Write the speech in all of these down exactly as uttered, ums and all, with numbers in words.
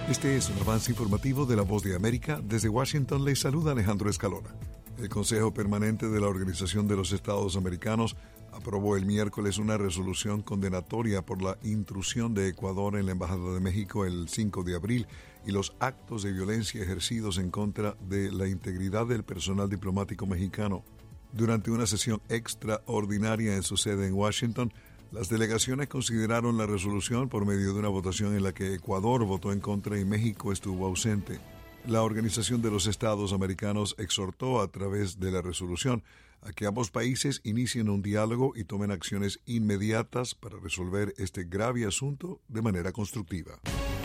Este es un avance informativo de La Voz de América. Desde Washington les saluda Alejandro Escalona. El Consejo Permanente de la Organización de los Estados Americanos aprobó el miércoles una resolución condenatoria por la intrusión de Ecuador en la Embajada de México el cinco de abril y los actos de violencia ejercidos en contra de la integridad del personal diplomático mexicano. Durante una sesión extraordinaria en su sede en Washington, las delegaciones consideraron la resolución por medio de una votación en la que Ecuador votó en contra y México estuvo ausente. La Organización de los Estados Americanos exhortó a través de la resolución a que ambos países inicien un diálogo y tomen acciones inmediatas para resolver este grave asunto de manera constructiva.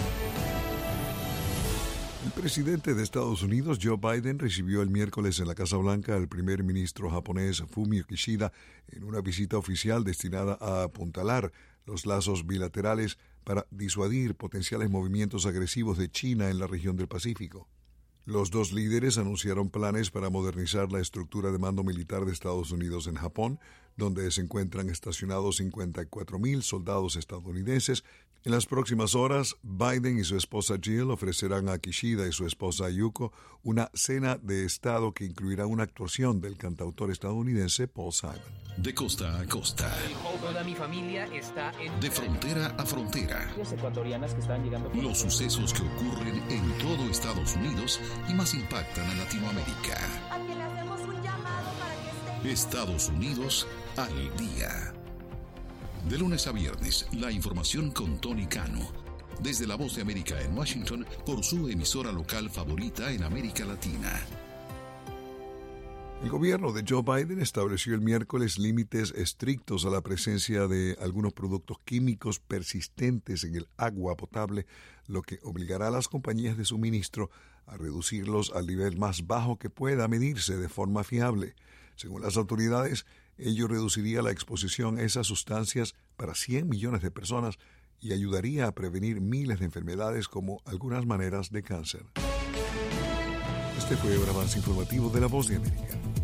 El presidente de Estados Unidos, Joe Biden, recibió el miércoles en la Casa Blanca al primer ministro japonés Fumio Kishida en una visita oficial destinada a apuntalar los lazos bilaterales para disuadir potenciales movimientos agresivos de China en la región del Pacífico. Los dos líderes anunciaron planes para modernizar la estructura de mando militar de Estados Unidos en Japón, donde se encuentran estacionados cincuenta y cuatro mil soldados estadounidenses. En las próximas horas, Biden y su esposa Jill ofrecerán a Kishida y su esposa Yuko una cena de Estado que incluirá una actuación del cantautor estadounidense Paul Simon. De costa a costa. Toda mi familia está en... De frontera a frontera. Los ecuatorianas que están llegando... Los sucesos que ocurren en todo Estados Unidos y más impactan a Latinoamérica. A quien le hacemos un llamado para que esté... Estados Unidos al día. De lunes a viernes, la información con Tony Cano. Desde La Voz de América en Washington, por su emisora local favorita en América Latina. El gobierno de Joe Biden estableció el miércoles límites estrictos a la presencia de algunos productos químicos persistentes en el agua potable, lo que obligará a las compañías de suministro a reducirlos al nivel más bajo que pueda medirse de forma fiable. Según las autoridades, ello reduciría la exposición a esas sustancias para cien millones de personas y ayudaría a prevenir miles de enfermedades como algunas maneras de cáncer. Este fue un avance informativo de La Voz de América.